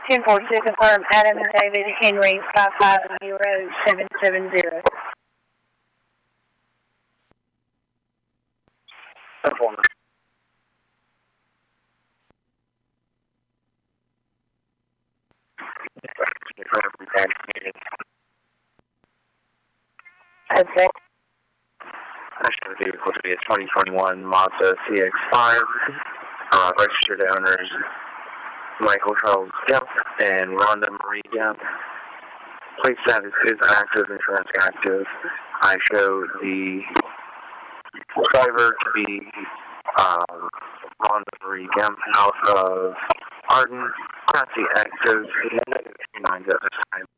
10-4 to confirm Adam and David Henry 550-770. Performer. Okay. National vehicle to be a 2021 Mazda CX-5. Registered owners Michael Charles Gemp and Rhonda Marie Gemp. Plate status is active, insurance active. I show the driver to be Rhonda Marie Gemp out of Arden. Class C active, 9 at this time.